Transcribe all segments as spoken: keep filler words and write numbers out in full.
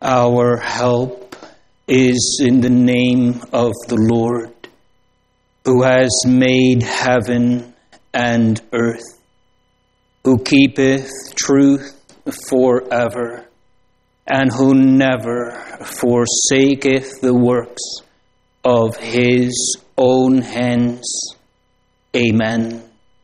Our help is in the name of the Lord, who has made heaven and earth, who keepeth truth forever, and who never forsaketh the works of his own hands. Amen.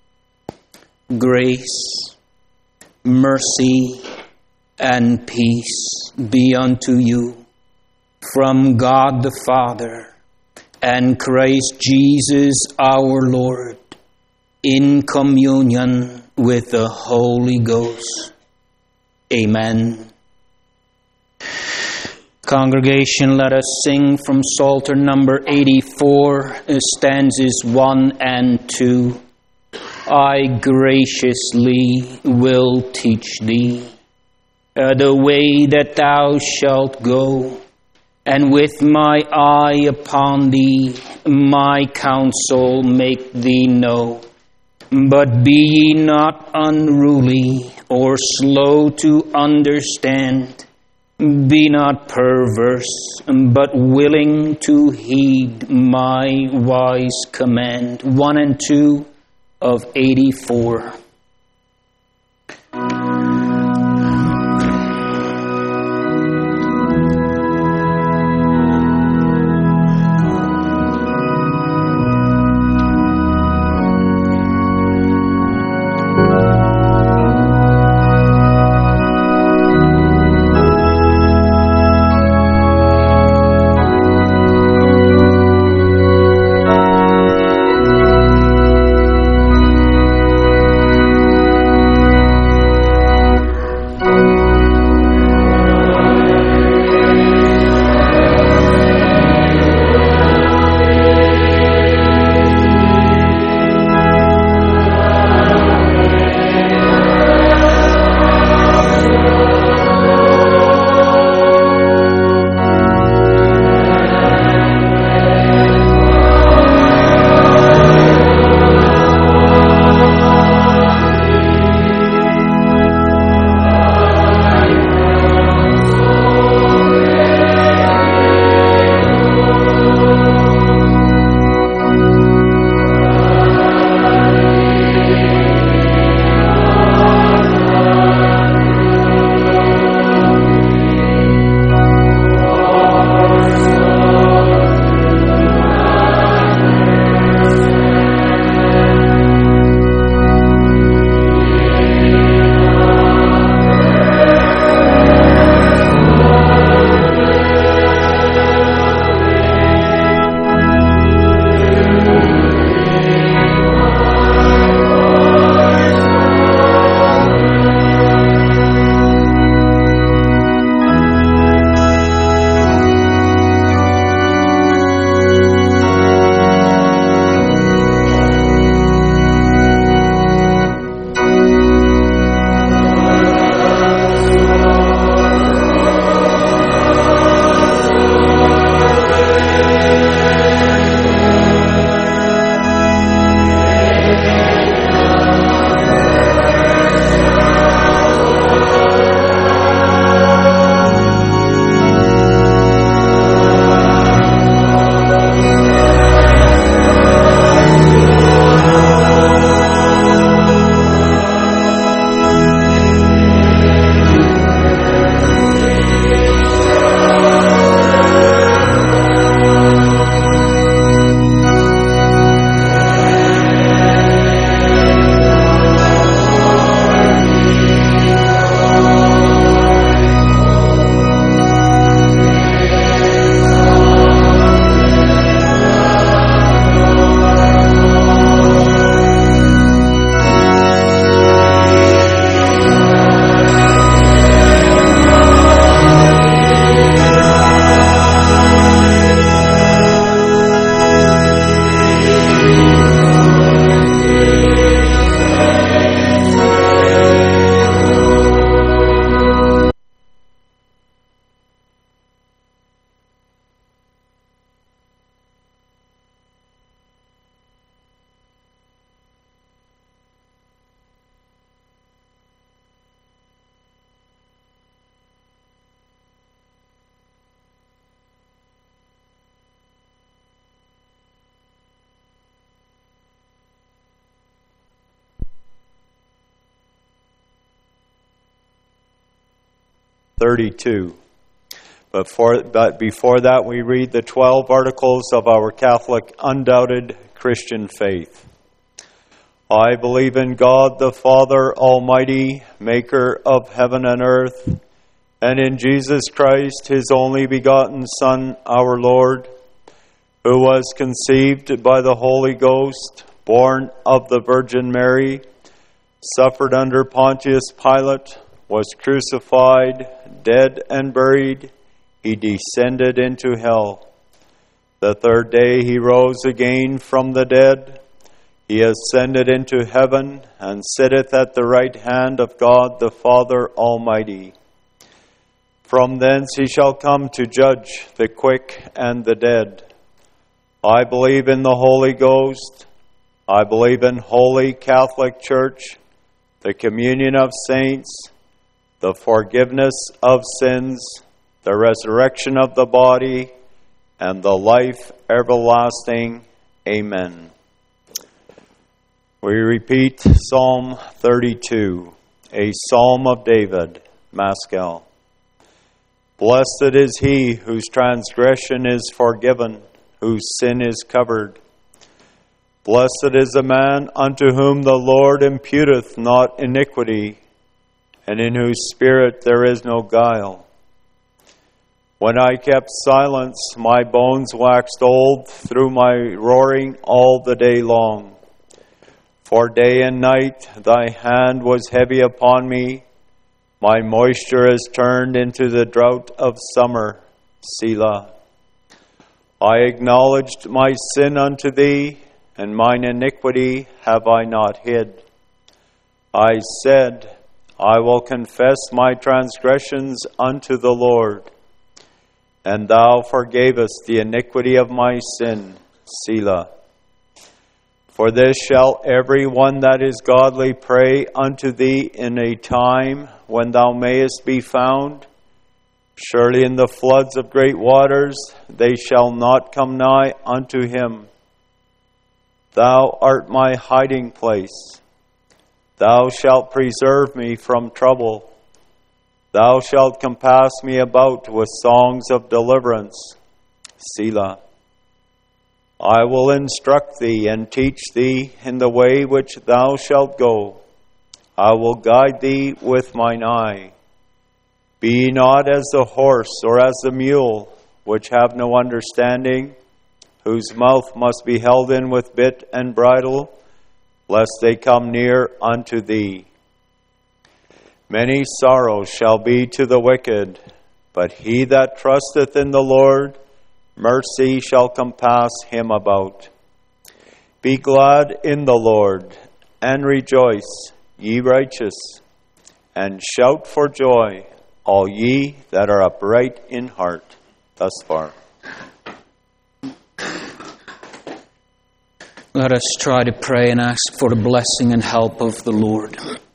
Grace, mercy, and peace be unto you from God the Father and Christ Jesus our Lord, in communion with the Holy Ghost. Amen. Congregation, let us sing from Psalter number eighty-four, stanzas one and two. I graciously will teach thee uh, the way that thou shalt go, and with my eye upon thee, my counsel make thee know. But be ye not unruly or slow to understand. Be not perverse, but willing to heed my wise command. One and two of eighty-four. thirty-two. But, for, but before that, we read the twelve articles of our Catholic, undoubted Christian faith. I believe in God the Father Almighty, maker of heaven and earth, and in Jesus Christ, his only begotten Son, our Lord, who was conceived by the Holy Ghost, born of the Virgin Mary, suffered under Pontius Pilate, was crucified, dead and buried. He descended into hell. The third day he rose again from the dead. He ascended into heaven and sitteth at the right hand of God the Father Almighty. From thence he shall come to judge the quick and the dead. I believe in the Holy Ghost. I believe in Holy Catholic Church, the communion of saints, the forgiveness of sins, the resurrection of the body, and the life everlasting. Amen. We repeat Psalm thirty-two, a psalm of David, Maskell. Blessed is he whose transgression is forgiven, whose sin is covered. Blessed is the man unto whom the Lord imputeth not iniquity, and in whose spirit there is no guile. When I kept silence, my bones waxed old through my roaring all the day long. For day and night thy hand was heavy upon me. My moisture is turned into the drought of summer. Selah. I acknowledged my sin unto thee, and mine iniquity have I not hid. I said, I will confess my transgressions unto the Lord. And thou forgavest the iniquity of my sin. Selah. For this shall every one that is godly pray unto thee in a time when thou mayest be found. Surely in the floods of great waters they shall not come nigh unto him. Thou art my hiding place. Thou shalt preserve me from trouble. Thou shalt compass me about with songs of deliverance. Selah. I will instruct thee and teach thee in the way which thou shalt go. I will guide thee with mine eye. Be ye not as the horse or as the mule, which have no understanding, whose mouth must be held in with bit and bridle, lest they come near unto thee. Many sorrows shall be to the wicked, but he that trusteth in the Lord, mercy shall compass him about. Be glad in the Lord, and rejoice, ye righteous, and shout for joy, all ye that are upright in heart. Thus far. Let us try to pray and ask for the blessing and help of the Lord.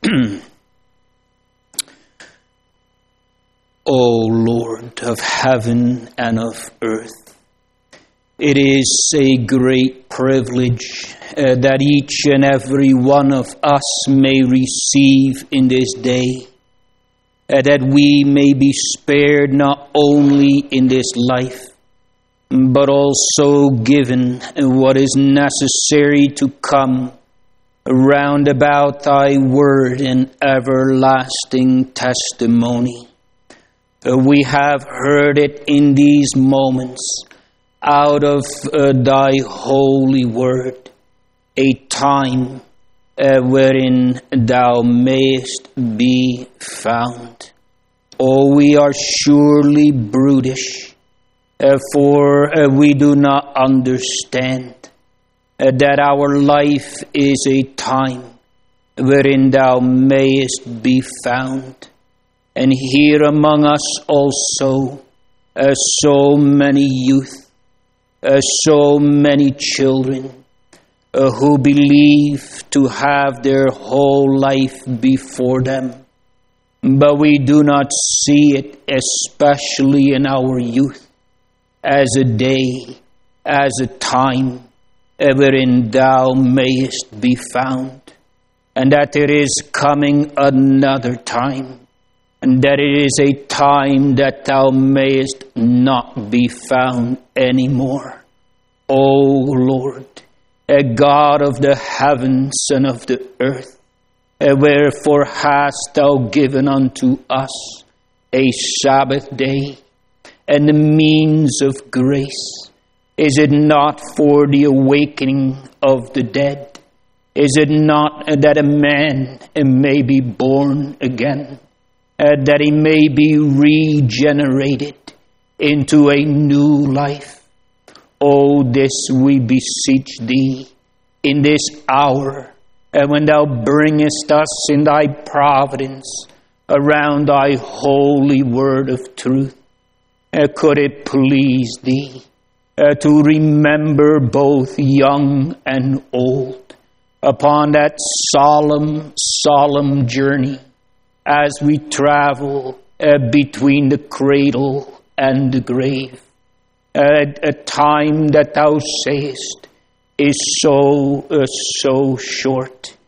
O Lord of heaven and of earth, it is a great privilege uh, that each and every one of us may receive in this day, uh, that we may be spared not only in this life, but also given what is necessary to come round about thy word and everlasting testimony. We have heard it in these moments out of uh, thy holy word, a time uh, wherein thou mayest be found. Oh, we are surely brutish, uh, for uh, we do not understand uh, that our life is a time wherein thou mayest be found. And here among us also, uh, so many youth, uh, so many children uh, who believe to have their whole life before them. But we do not see it, especially in our youth, as a day, as a time uh, wherein thou mayest be found. And that there is coming another time, and that it is a time that thou mayest not be found anymore. O Lord, a God of the heavens and of the earth, wherefore hast thou given unto us a Sabbath day and the means of grace? Is it not for the awakening of the dead? Is it not that a man may be born again, that he may be regenerated into a new life? Oh, this we beseech thee in this hour, and when thou bringest us in thy providence around thy holy word of truth, uh, could it please thee uh, to remember both young and old upon that solemn, solemn journey as we travel uh, between the cradle and the grave. Uh, a time that thou sayest is so, uh, so short,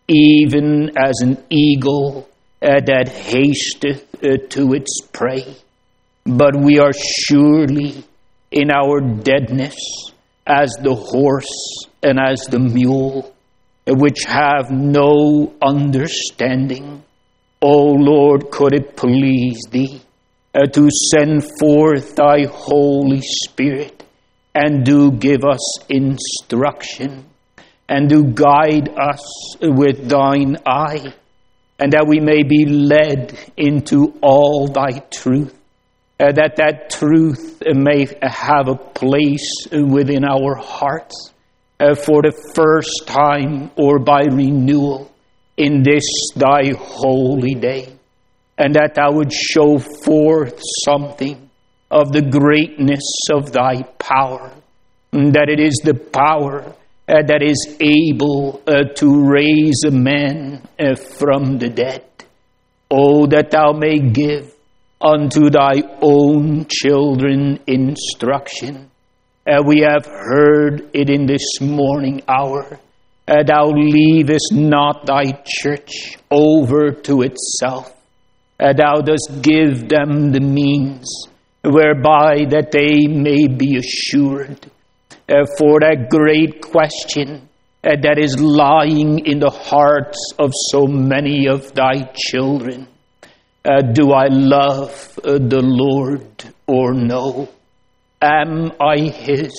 even as an eagle uh, that hasteth uh, to its prey. But we are surely in our deadness as the horse and as the mule, uh, which have no understanding. O Lord, could it please thee Uh, to send forth thy Holy Spirit and do give us instruction and do guide us with thine eye, and that we may be led into all thy truth, uh, that that truth may have a place within our hearts uh, for the first time or by renewal in this thy holy day. And that thou would show forth something of the greatness of thy power, that it is the power uh, that is able uh, to raise a man uh, from the dead. Oh, that thou may give unto thy own children instruction. Uh, we have heard it in this morning hour. Uh, thou leavest not thy church over to itself. Uh, thou dost give them the means whereby that they may be assured uh, for that great question uh, that is lying in the hearts of so many of thy children. Uh, do I love uh, the Lord or no? Am I his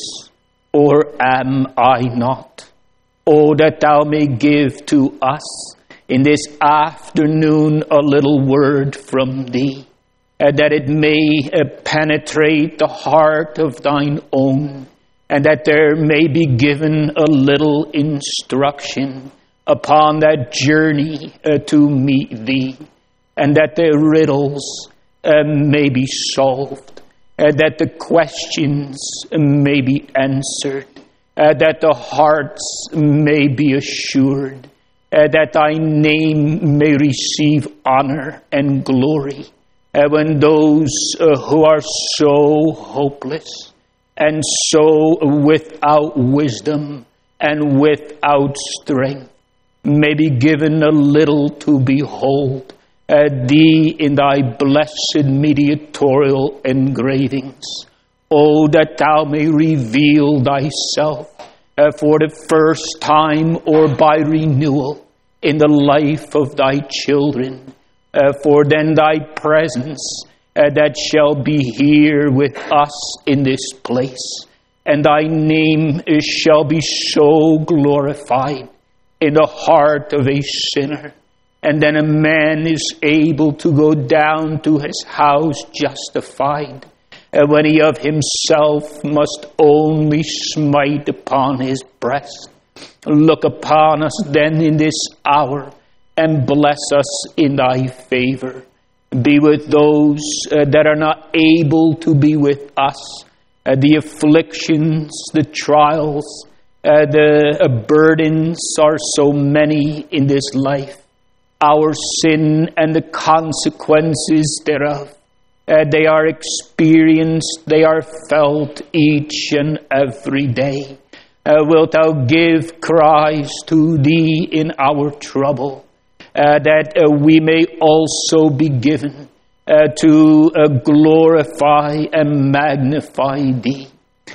or am I not? Oh, that thou may give to us in this afternoon a little word from thee, uh, that it may uh, penetrate the heart of thine own, and that there may be given a little instruction upon that journey uh, to meet thee, and that the riddles uh, may be solved, uh, that the questions may be answered, uh, that the hearts may be assured, Uh, that thy name may receive honor and glory uh, when those uh, who are so hopeless and so without wisdom and without strength may be given a little to behold uh, thee in thy blessed mediatorial engravings. Oh, that thou may reveal thyself uh, for the first time or by renewal in the life of thy children, uh, for then thy presence uh, that shall be here with us in this place, and thy name uh, shall be so glorified in the heart of a sinner, and then a man is able to go down to his house justified, uh, when he of himself must only smite upon his breast. Look upon us then in this hour and bless us in thy favor. Be with those uh, that are not able to be with us, uh, the afflictions, the trials, uh, the uh, burdens are so many in this life. Our sin and the consequences thereof, uh, they are experienced, they are felt each and every day. Uh, wilt thou give cries to thee in our trouble, uh, that uh, we may also be given uh, to uh, glorify and magnify Thee.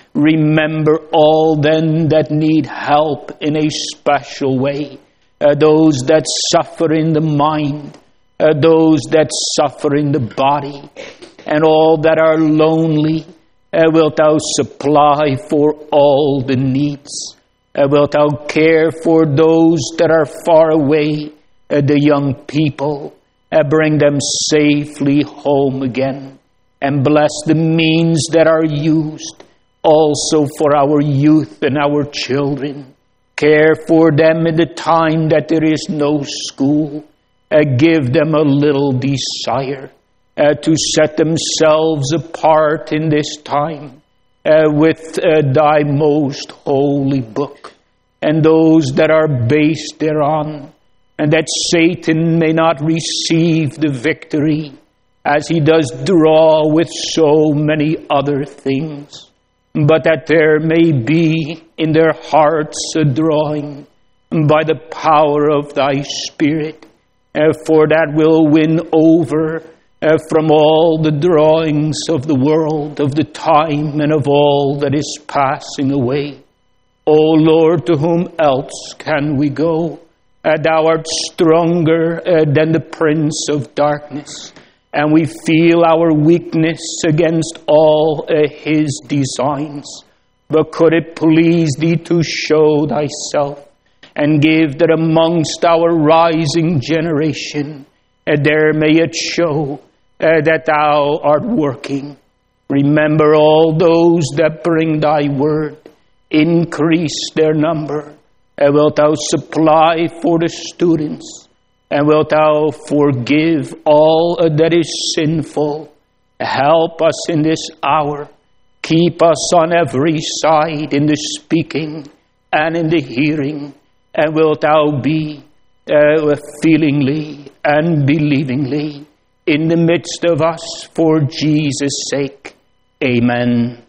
Remember all then that need help in a special way, uh, those that suffer in the mind, uh, those that suffer in the body, and all that are lonely. Uh, wilt Thou supply for all the needs? Uh, wilt Thou care for those that are far away, uh, the young people, uh, bring them safely home again, and bless the means that are used also for our youth and our children. Care for them in the time that there is no school. Uh, give them a little desire uh, to set themselves apart in this time uh, with uh, Thy most holy book, and those that are based thereon, and that Satan may not receive the victory as he does draw with so many other things, but that there may be in their hearts a drawing by the power of Thy Spirit, uh, for that will win over uh, from all the drawings of the world, of the time, and of all that is passing away. O Lord, to whom else can we go? Uh, thou art stronger uh, than the prince of darkness, and we feel our weakness against all uh, his designs. But could it please Thee to show Thyself, and give that amongst our rising generation uh, there may it show uh, that Thou art working. Remember all those that bring Thy word. Increase their number. And wilt Thou supply for the students? And wilt Thou forgive all that is sinful? Help us in this hour. Keep us on every side in the speaking and in the hearing. And wilt Thou be uh, feelingly and believingly in the midst of us for Jesus' sake. Amen.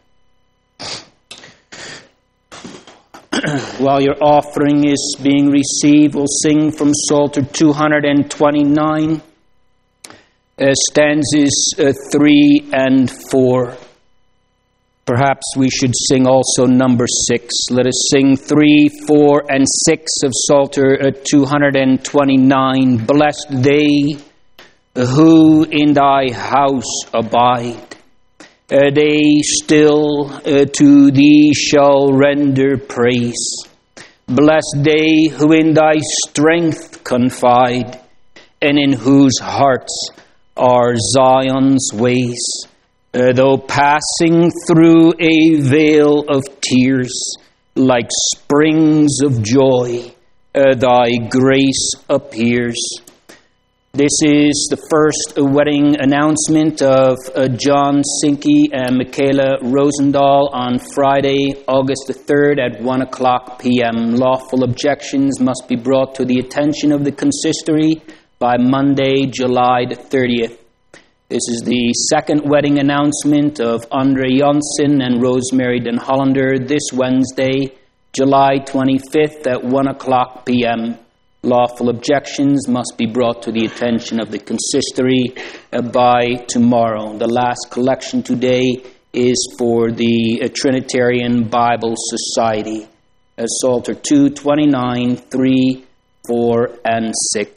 While your offering is being received, we'll sing from Psalter two twenty-nine, uh, stanzas uh, three and four. Perhaps we should sing also number six. Let us sing three, four, and six of Psalter uh, two twenty-nine. Blessed they who in Thy house abide. Uh, they still uh, to Thee shall render praise. Blessed they who in Thy strength confide, and in whose hearts are Zion's ways. Uh, though passing through a vale of tears, like springs of joy, uh, Thy grace appears. This is the first wedding announcement of uh, John Sinke and Michaela Rosendahl on Friday, August the third at one o'clock p.m. Lawful objections must be brought to the attention of the consistory by Monday, July the thirtieth. This is the second wedding announcement of Andre Janssen and Rosemary Den Hollander this Wednesday, July twenty-fifth at one o'clock p.m. Lawful objections must be brought to the attention of the consistory uh, by tomorrow. The last collection today is for the uh, Trinitarian Bible Society. Uh, Psalter two twenty-nine, three, four, and six.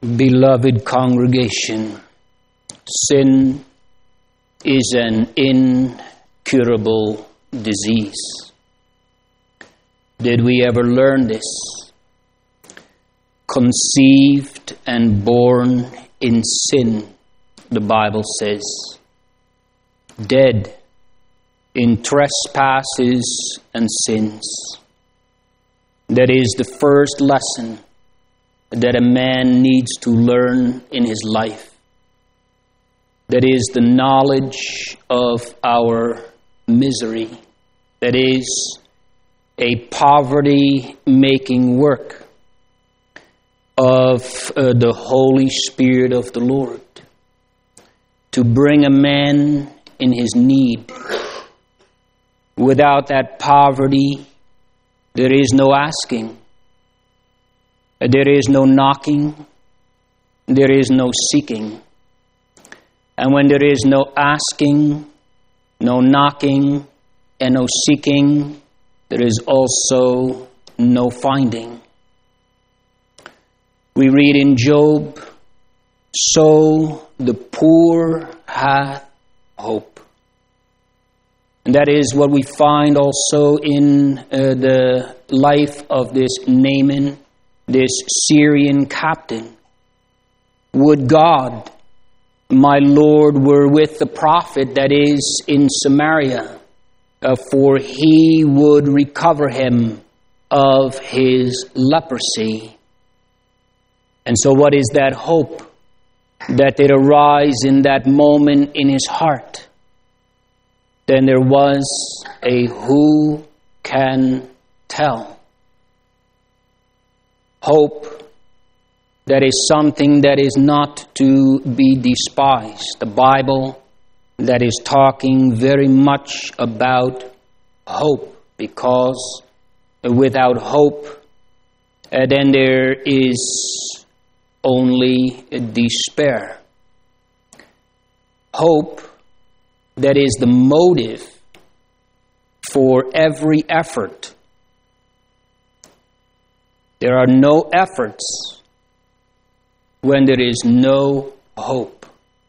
Beloved congregation, sin is an incurable disease. Did we ever learn this? Conceived and born in sin, the Bible says. Dead in trespasses and sins. That is the first lesson that a man needs to learn in his life. That is the knowledge of our misery. That is a poverty-making work of uh, the Holy Spirit of the Lord to bring a man in his need. Without that poverty, there is no asking. There is no knocking. There is no seeking. And when there is no asking, no knocking, and no seeking, there is also no finding. We read in Job, "So the poor hath hope." And that is what we find also in uh, the life of this Naaman, this Syrian captain. Would God, my Lord, were with the prophet that is in Samaria, uh, for he would recover him of his leprosy. And so what is that hope that did arise in that moment in his heart? Then there was a who can tell. Hope that is something that is not to be despised. The Bible that is talking very much about hope, because without hope, uh, then there is only despair. Hope that is the motive for every effort. There are no efforts when there is no hope.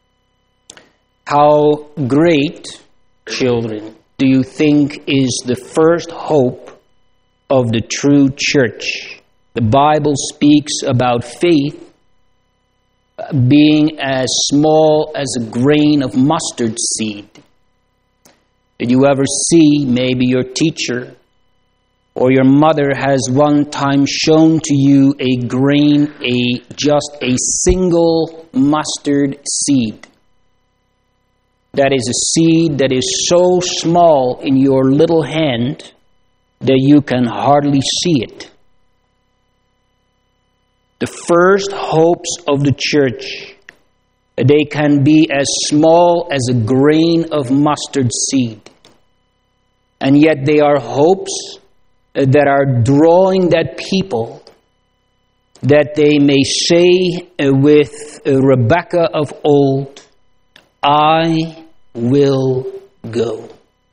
How great, children, do you think is the first hope of the true church? The Bible speaks about faith being as small as a grain of mustard seed. Did you ever see, maybe your teacher or your mother has one time shown to you a grain, a just a single mustard seed? That is a seed that is so small in your little hand that you can hardly see it. The first hopes of the church, they can be as small as a grain of mustard seed. And yet they are hopes that are drawing that people, that they may say with Rebecca of old, "I will go."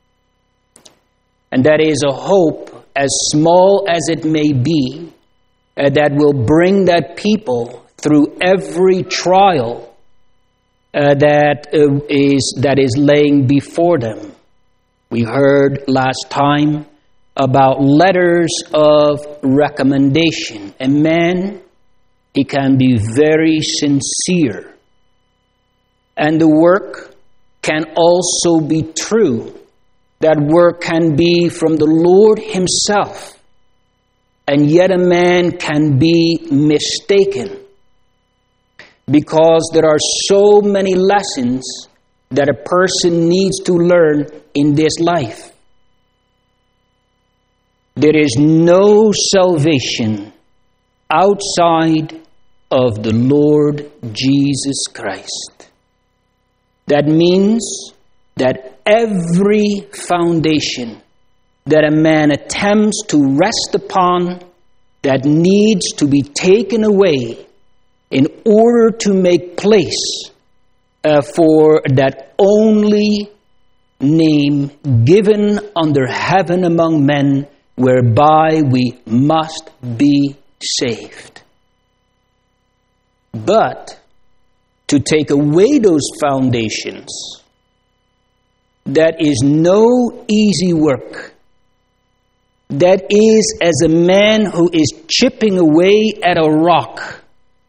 And that is a hope, as small as it may be, uh, that will bring that people through every trial uh, that uh, is that is laying before them. We heard last time about letters of recommendation. A man, he can be very sincere. And the work can also be true. That work can be from the Lord himself. And yet a man can be mistaken. Because there are so many lessons that a person needs to learn in this life. There is no salvation outside of the Lord Jesus Christ. That means that every foundation that a man attempts to rest upon, that needs to be taken away in order to make place uh, for that only name given under heaven among men, whereby we must be saved. But to take away those foundations, that is no easy work. That is as a man who is chipping away at a rock.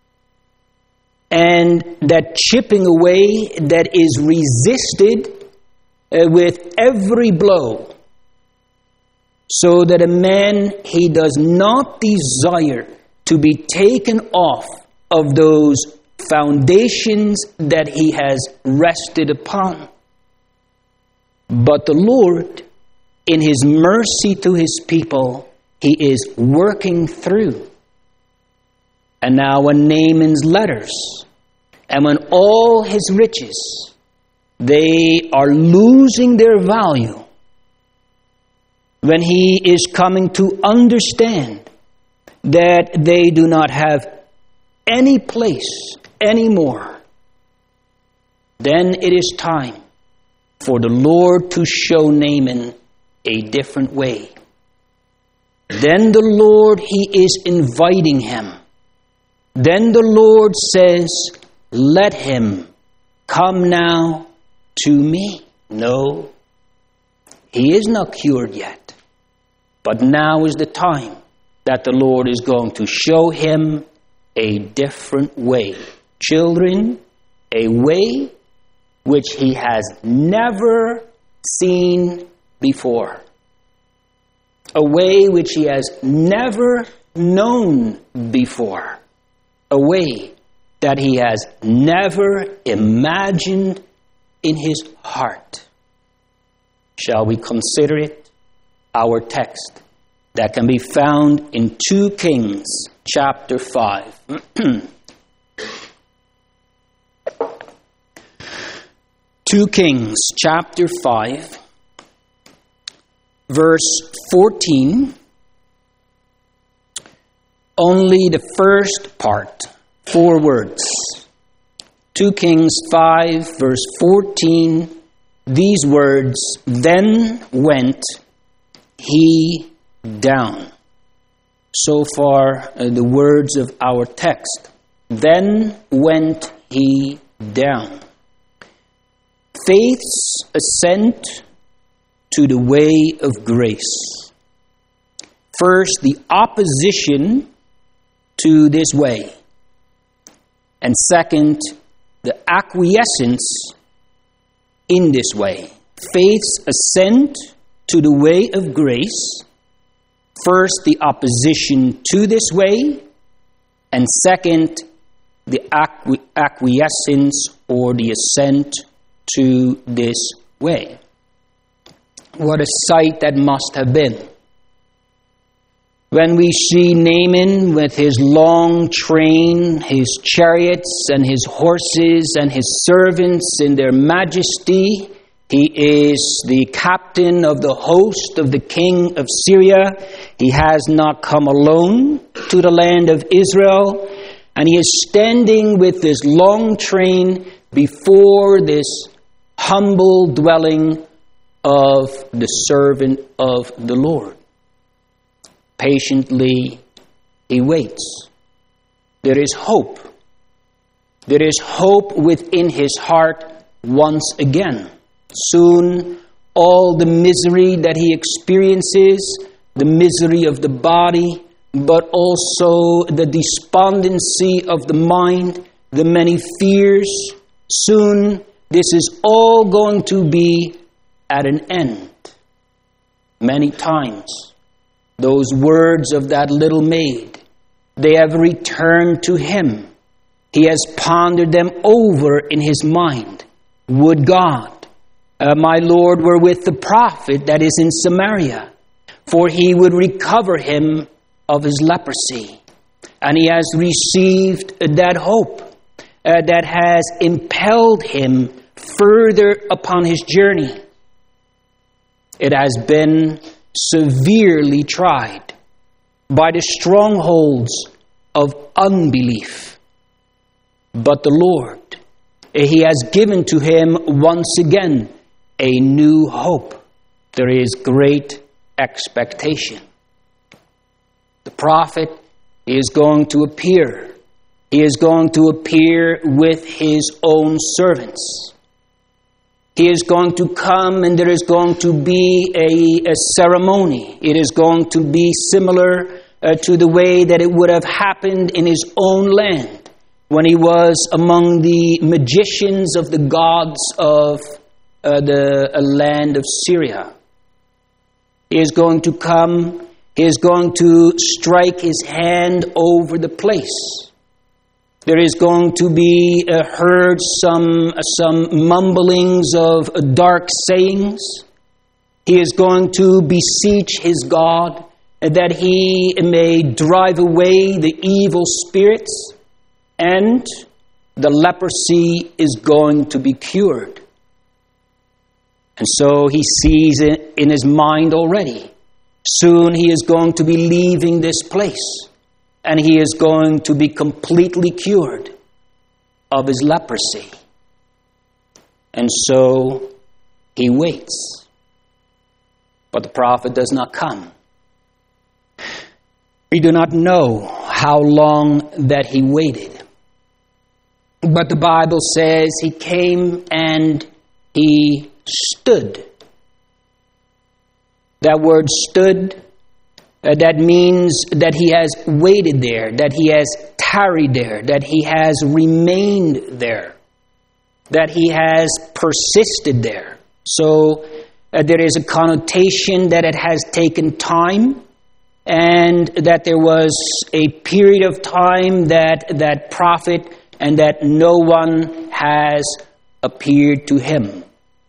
And that chipping away that is resisted uh, with every blow. So that a man, he does not desire to be taken off of those foundations that he has rested upon. But the Lord, in his mercy to his people, he is working through. And now when Naaman's letters, and when all his riches, they are losing their value, when he is coming to understand that they do not have any place anymore, then it is time for the Lord to show Naaman a different way. Then the Lord, he is inviting him. Then the Lord says, let him come now to me. No, he is not cured yet. But now is the time that the Lord is going to show him a different way. Children, a way which he has never seen before. A way which he has never known before. A way that he has never imagined in his heart. Shall we consider it? Our text that can be found in Second Kings chapter five. Second Kings chapter five, verse fourteen. Only the first part, four words. Second Kings five, verse fourteen. These words, then went he down. So far, uh, the words of our text. Then went he down. Faith's ascent to the way of grace. First, the opposition to this way. And second, the acquiescence in this way. Faith's ascent to the way of grace. First, the opposition to this way. And second, the acqui- acquiescence or the assent to this way. What a sight that must have been. When we see Naaman with his long train, his chariots and his horses and his servants in their majesty, he is the captain of the host of the king of Syria. He has not come alone to the land of Israel, and he is standing with this long train before this humble dwelling of the servant of the Lord. Patiently, he waits. There is hope. There is hope within his heart once again. Soon, all the misery that he experiences, the misery of the body, but also the despondency of the mind, the many fears, soon this is all going to be at an end. Many times, those words of that little maid, they have returned to him. He has pondered them over in his mind. Would God, uh, my Lord, were with the prophet that is in Samaria, for he would recover him of his leprosy. And he has received that hope uh, that has impelled him further upon his journey. It has been severely tried by the strongholds of unbelief. But the Lord, he has given to him once again a new hope. There is great expectation. The prophet is going to appear He is going to appear with his own servants. He is going to come and there is going to be a, a ceremony. It is going to be similar uh, to the way that it would have happened in his own land when he was among the magicians of the gods of uh, the uh, land of Syria. He is going to come, he is going to strike his hand over the place. There is going to be uh, heard some, uh, some mumblings of uh, dark sayings. He is going to beseech his God uh, that he may drive away the evil spirits, and the leprosy is going to be cured. And so he sees it in his mind already. Soon he is going to be leaving this place. And he is going to be completely cured of his leprosy. And so he waits. But the prophet does not come. We do not know how long that he waited. But the Bible says he came and he stood. That word stood, Uh, that means that he has waited there, that he has tarried there, that he has remained there, that he has persisted there. So uh, there is a connotation that it has taken time, and that there was a period of time that that prophet and that no one has appeared to him.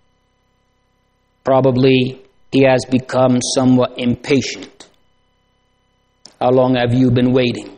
Probably he has become somewhat impatient. How long have you been waiting?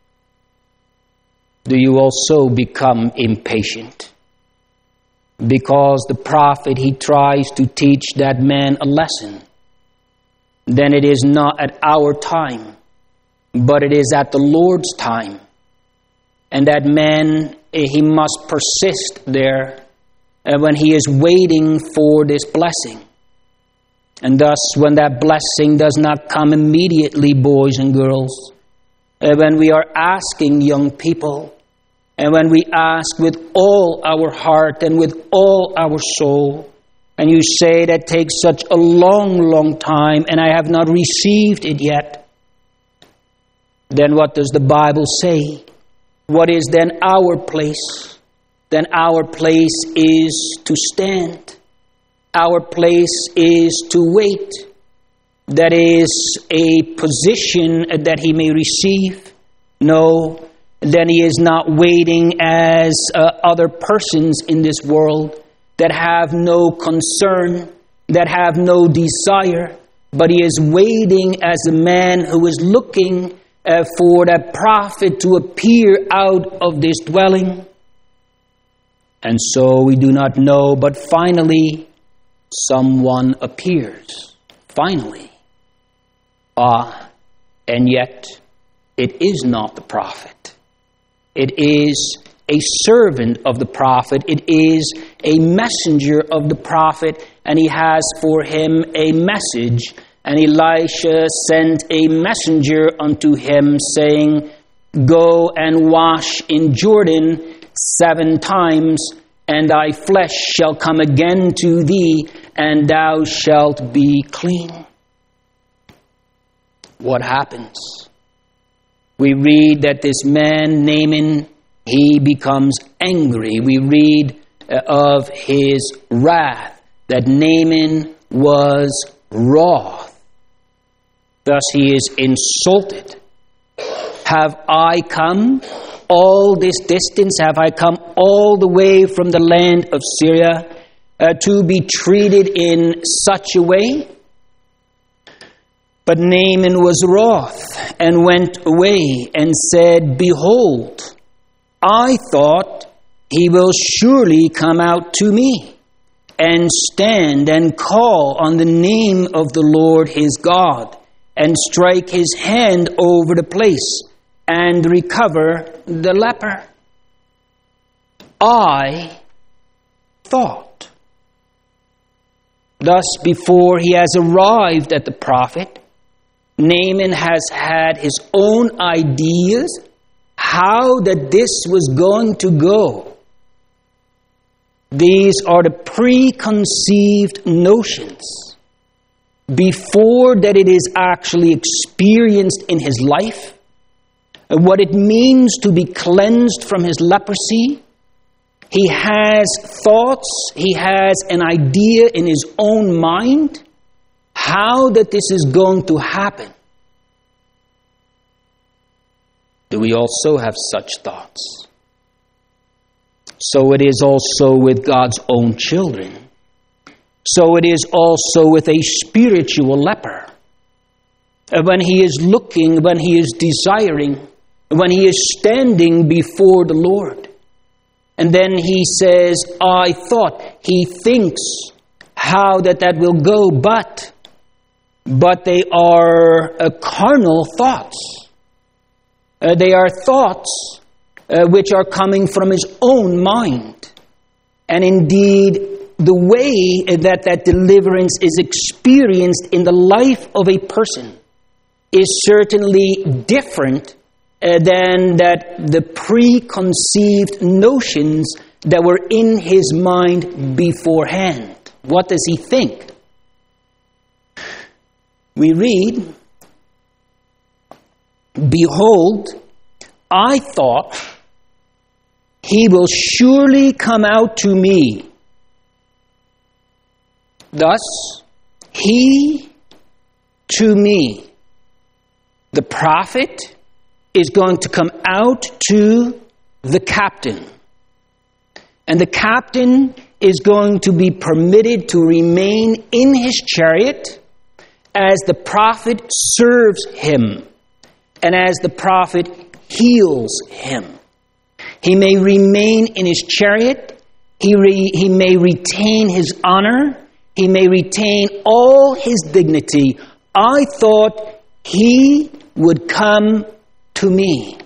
Do you also become impatient? Because the prophet, he tries to teach that man a lesson. Then it is not at our time, but it is at the Lord's time. And that man, he must persist there when he is waiting for this blessing. And thus, when that blessing does not come immediately, boys and girls, and when we are asking young people, and when we ask with all our heart and with all our soul, and you say that takes such a long, long time, and I have not received it yet, then what does the Bible say? What is then our place? Then our place is to stand. Our place is to wait. That is a position that he may receive. No, then he is not waiting as uh, other persons in this world that have no concern, that have no desire, but he is waiting as a man who is looking uh, for that prophet to appear out of this dwelling. And so we do not know, but finally someone appears. Finally. Ah, and yet it is not the prophet. It is a servant of the prophet. It is a messenger of the prophet, and he has for him a message. And Elisha sent a messenger unto him, saying, Go and wash in Jordan seven times, and thy flesh shall come again to thee, and thou shalt be clean. What happens? We read that this man, Naaman, he becomes angry. We read uh, of his wrath, that Naaman was wroth. Thus he is insulted. Have I come all this distance? Have I come all the way from the land of Syria uh, to be treated in such a way? But Naaman was wroth and went away and said, Behold, I thought he will surely come out to me and stand and call on the name of the Lord his God and strike his hand over the place and recover the leper. I thought. Thus, before he has arrived at the prophet, Naaman has had his own ideas how that this was going to go. These are the preconceived notions before that it is actually experienced in his life, what it means to be cleansed from his leprosy. He has thoughts, he has an idea in his own mind how that this is going to happen. Do we also have such thoughts? So it is also with God's own children. So it is also with a spiritual leper. When he is looking, when he is desiring, when he is standing before the Lord. And then he says, I thought, he thinks how that that will go, but, but they are uh, carnal thoughts. Uh, they are thoughts uh, which are coming from his own mind. And indeed, the way that that deliverance is experienced in the life of a person is certainly different uh, than that the preconceived notions that were in his mind beforehand. What does he think? We read, behold, I thought, he will surely come out to me. Thus, he to me. The prophet is going to come out to the captain. And the captain is going to be permitted to remain in his chariot as the prophet serves him and as the prophet heals him. He may remain in his chariot. He, re, he may retain his honor. He may retain all his dignity. I thought he would come to me.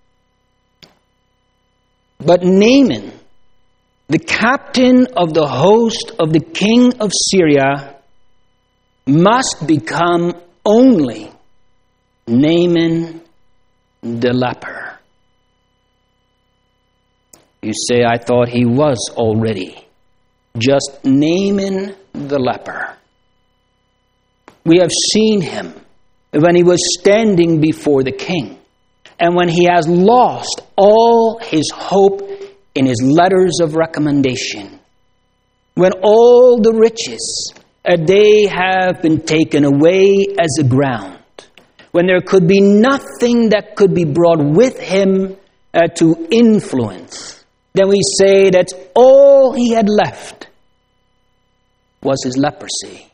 But Naaman, the captain of the host of the king of Syria, must become only Naaman the leper. You say, I thought he was already just Naaman the leper. We have seen him when he was standing before the king, and when he has lost all his hope in his letters of recommendation, when all the riches, uh, they have been taken away as a ground, when there could be nothing that could be brought with him uh, to influence, then we say that all he had left was his leprosy.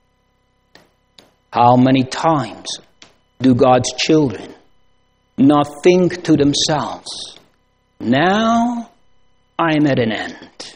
How many times do God's children not think to themselves, now I am at an end.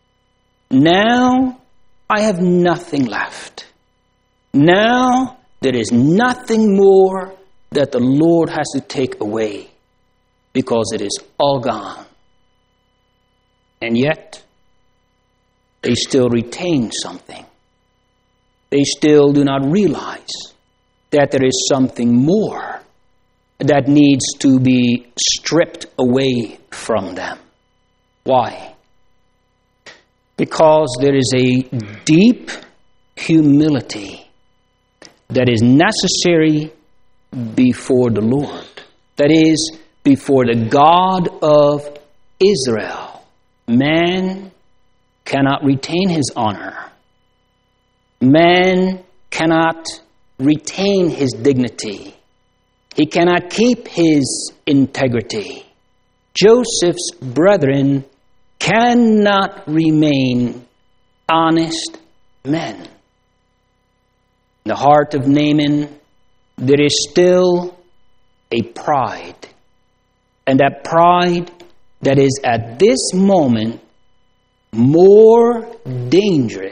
Now I have nothing left. Now there is nothing more that the Lord has to take away because it is all gone. And yet, they still retain something. They still do not realize that there is something more that needs to be stripped away from them. Why? Because there is a deep humility that is necessary before the Lord. That is, before the God of Israel. Man cannot retain his honor. Man cannot retain his dignity. He cannot keep his integrity. Joseph's brethren cannot remain honest men. In the heart of Naaman, there is still a pride. And that pride that is at this moment more dangerous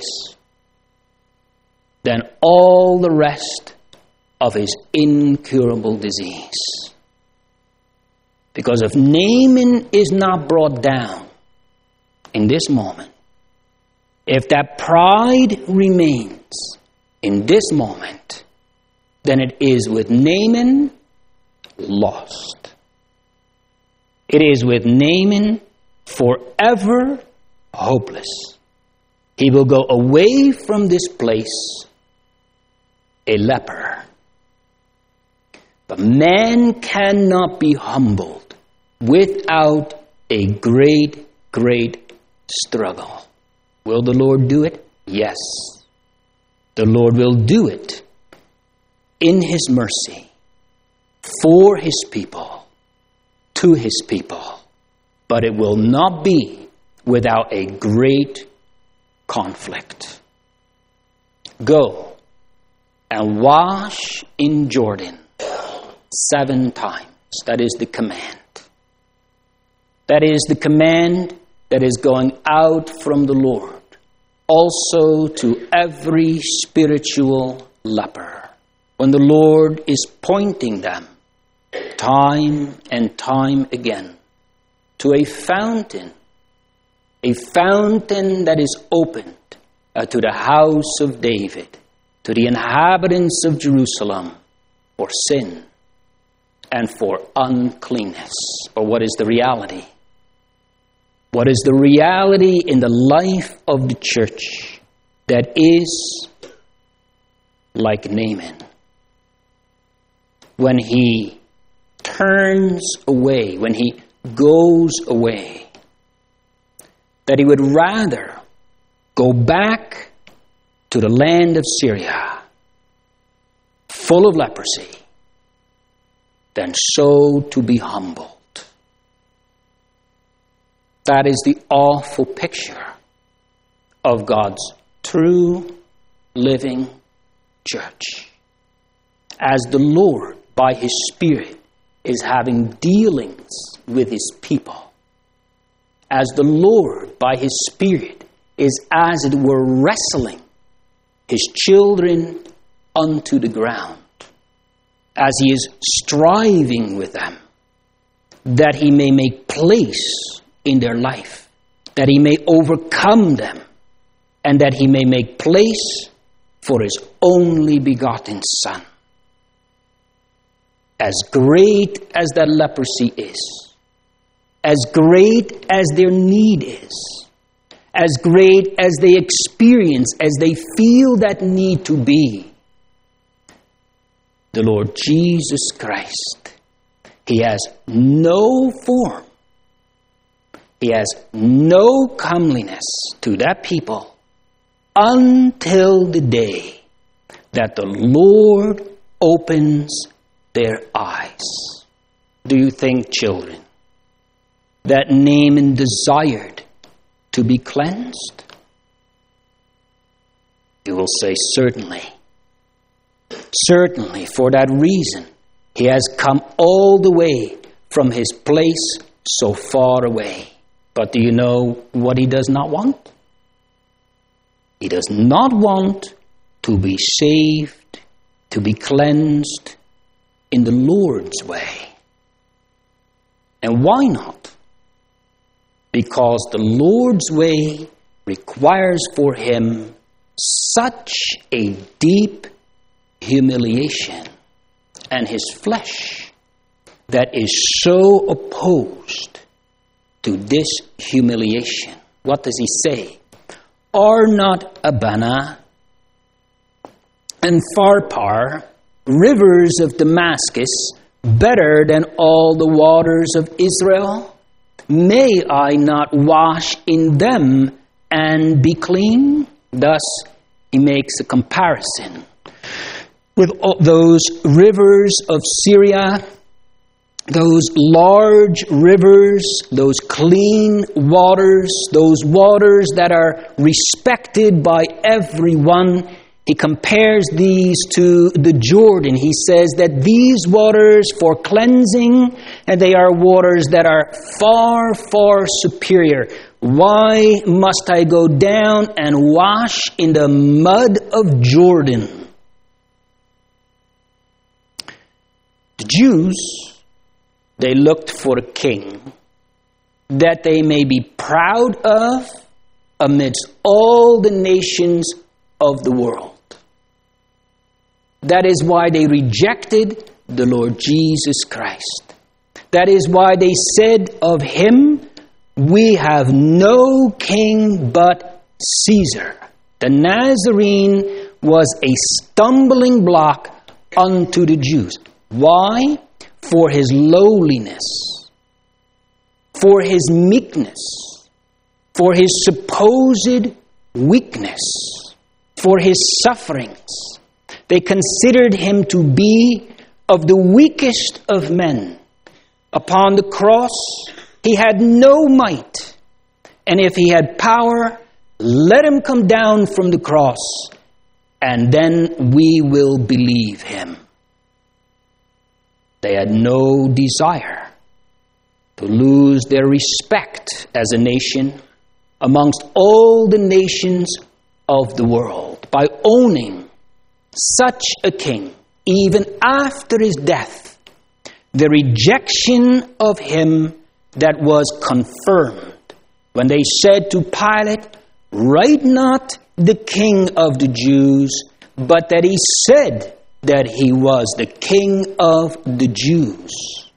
than all the rest of his incurable disease. Because if Naaman is not brought down in this moment, if that pride remains in this moment, then it is with Naaman lost. It is with Naaman forever hopeless. He will go away from this place a leper. But man cannot be humbled without a great, great struggle. Will the Lord do it? Yes. The Lord will do it in His mercy, for His people, to His people. But it will not be without a great conflict. Go and wash in Jordan seven times. That is the command. That is the command that is going out from the Lord also to every spiritual leper. When the Lord is pointing them time and time again to a fountain, a fountain that is opened uh, to the house of David, to the inhabitants of Jerusalem, for sin and for uncleanness. But what is the reality? What is the reality in the life of the church that is like Naaman? When he turns away, when he goes away, that he would rather go back to the land of Syria, full of leprosy, than so to be humbled. That is the awful picture of God's true living church. As the Lord, by His Spirit, is having dealings with His people. As the Lord, by His Spirit, is as it were wrestling His children unto the ground. As He is striving with them, that He may make place in their life, that He may overcome them, and that He may make place for His only begotten Son. As great as that leprosy is, as great as their need is, as great as they experience, as they feel that need to be, the Lord Jesus Christ, He has no form, He has no comeliness to that people until the day that the Lord opens their eyes. Do you think, children, that Naaman desired to be cleansed? You will say, certainly. Certainly, for that reason, he has come all the way from his place so far away. But do you know what he does not want? He does not want to be saved, to be cleansed in the Lord's way. And why not? Because the Lord's way requires for him such a deep humiliation, and his flesh that is so opposed to this humiliation. What does he say? Are not Abana and Pharpar, rivers of Damascus, better than all the waters of Israel? May I not wash in them and be clean? Thus he makes a comparison with all those rivers of Syria, those large rivers, those clean waters, those waters that are respected by everyone. He compares these to the Jordan. He says that these waters for cleansing, and they are waters that are far, far superior. Why must I go down and wash in the mud of Jordan? The Jews, they looked for a king that they may be proud of amidst all the nations of the world. That is why they rejected the Lord Jesus Christ. That is why they said of him, "We have no king but Caesar." The Nazarene was a stumbling block unto the Jews. Why? For his lowliness, for his meekness, for his supposed weakness, for his sufferings. They considered him to be of the weakest of men. Upon the cross, he had no might. And if he had power, let him come down from the cross, and then we will believe him. They had no desire to lose their respect as a nation amongst all the nations of the world by owning such a king. Even after his death, the rejection of him that was confirmed when they said to Pilate, "Write not the King of the Jews, but that he said that he was the King of the Jews."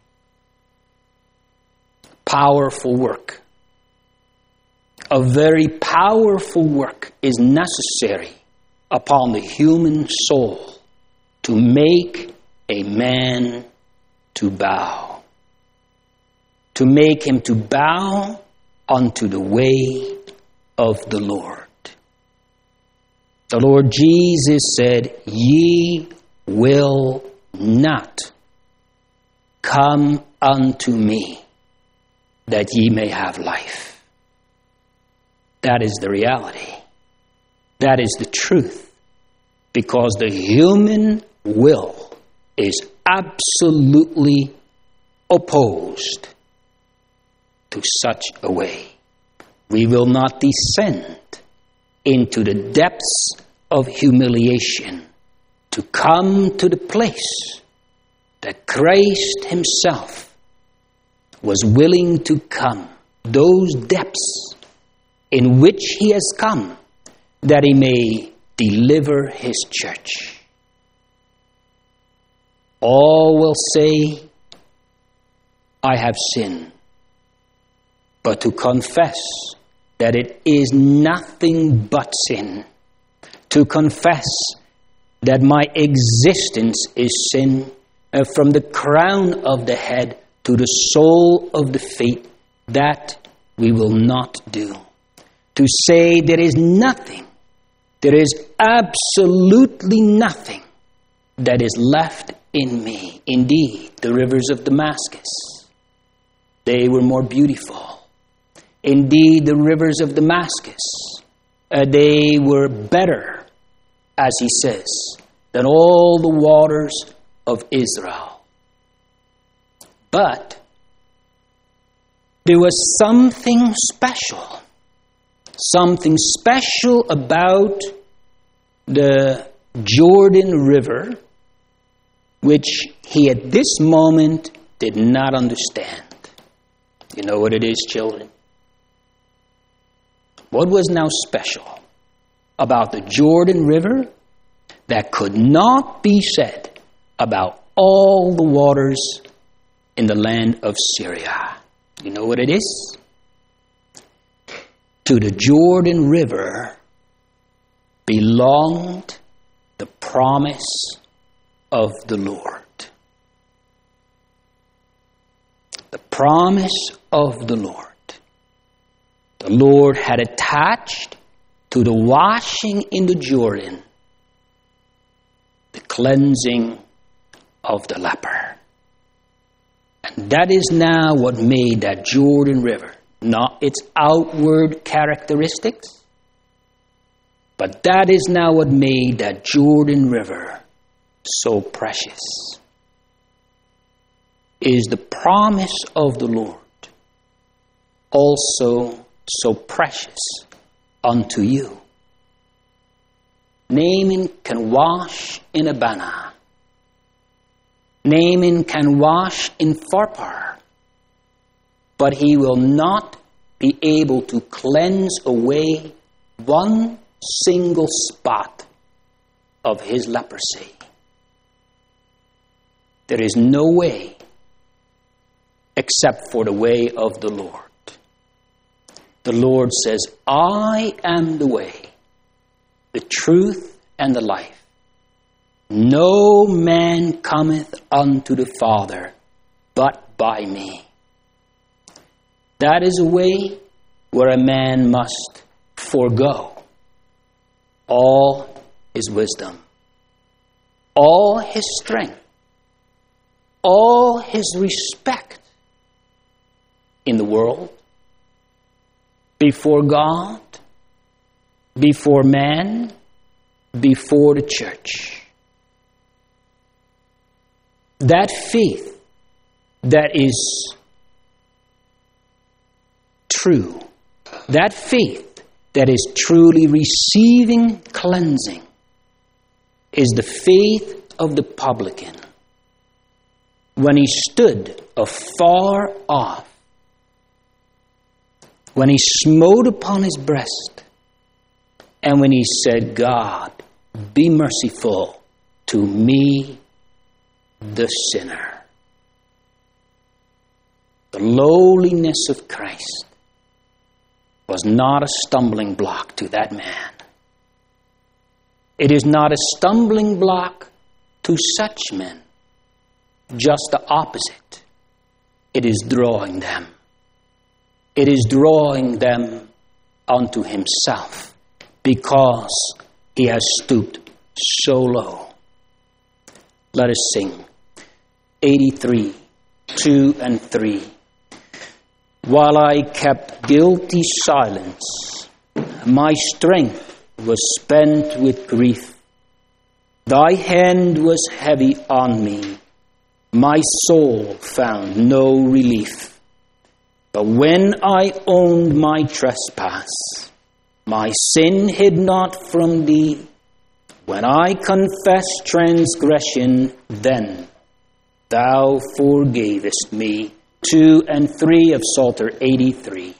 Powerful work. A very powerful work is necessary upon the human soul to make a man to bow. To make him to bow unto the way of the Lord. The Lord Jesus said, "Ye will not come unto me, that ye may have life." That is the reality. That is the truth. Because the human will is absolutely opposed to such a way. We will not descend into the depths of humiliation to come to the place that Christ himself was willing to come. Those depths in which he has come, that he may deliver his church. All will say, "I have sinned." But to confess that it is nothing but sin, to confess that my existence is sin, uh, from the crown of the head to the sole of the feet, that we will not do. To say there is nothing, there is absolutely nothing that is left in me. Indeed, the rivers of Damascus, they were more beautiful. Indeed, the rivers of Damascus, uh, they were better, as he says, than all the waters of Israel. But there was something special, something special about the Jordan River, which he at this moment did not understand. You know what it is, children? What was now special about the Jordan River that could not be said about all the waters in the land of Syria? You know what it is? To the Jordan River belonged the promise of the Lord. The promise of the Lord. The Lord had attached to the washing in the Jordan the cleansing of the leper. And that is now what made that Jordan River, not its outward characteristics, but that is now what made that Jordan River so precious. Is the promise of the Lord also so precious unto you? Naaman can wash in Abana. Naaman can wash in Pharpar. But he will not be able to cleanse away one single spot of his leprosy. There is no way except for the way of the Lord. The Lord says, I am the way, the truth, and the life. No man cometh unto the Father but by me. That is a way where a man must forego all his wisdom, all his strength, all his respect in the world, before God, before man, before the church. That faith that is true, that faith that is truly receiving cleansing, is the faith of the publican. When he stood afar off, when he smote upon his breast, and when he said, God, be merciful to me, the sinner. The lowliness of Christ was not a stumbling block to that man. It is not a stumbling block to such men. Just the opposite. It is drawing them. It is drawing them unto himself because he has stooped so low. Let us sing eighty-three, two and three. While I kept guilty silence, my strength was spent with grief. Thy hand was heavy on me. My soul found no relief. But when I owned my trespass, my sin hid not from thee. When I confessed transgression, then thou forgavest me. Two and three of Psalter eighty-three.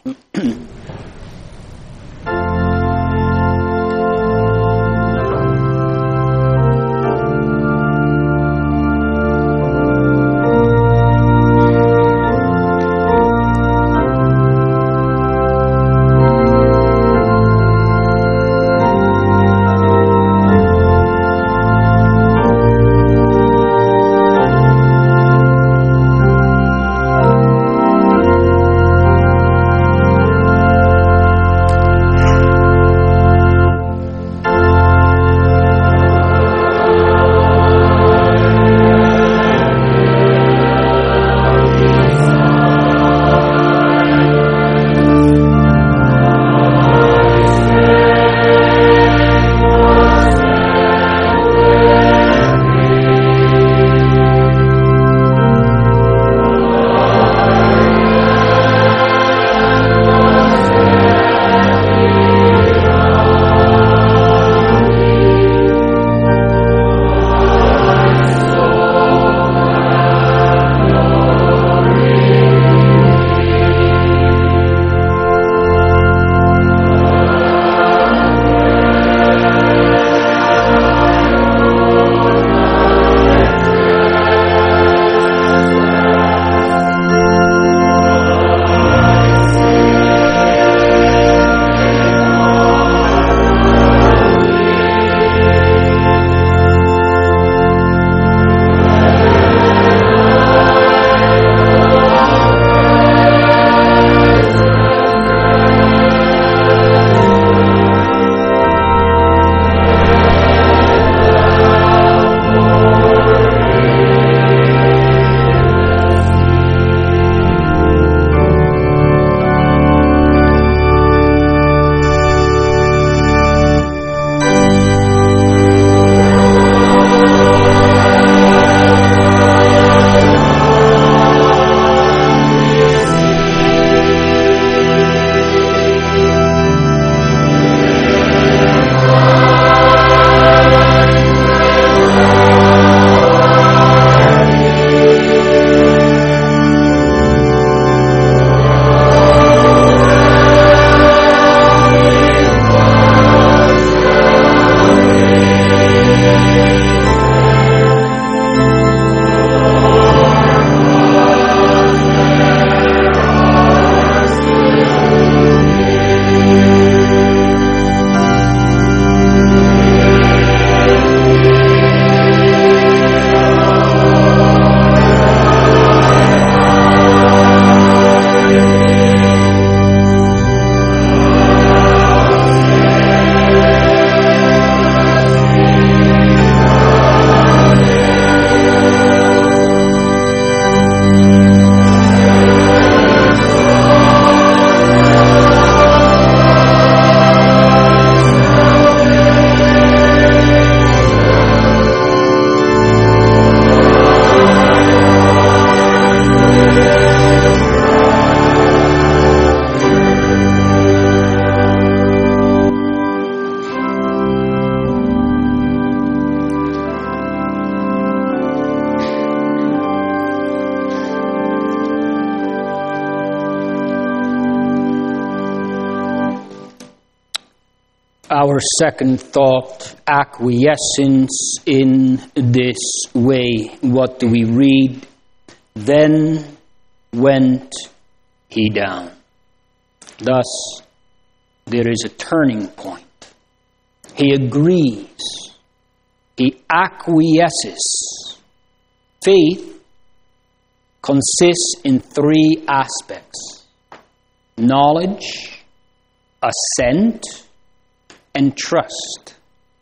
Our second thought, acquiescence in this way. What do we read? Then went he down. Thus, there is a turning point. He agrees. He acquiesces. Faith consists in three aspects: knowledge, assent, and trust.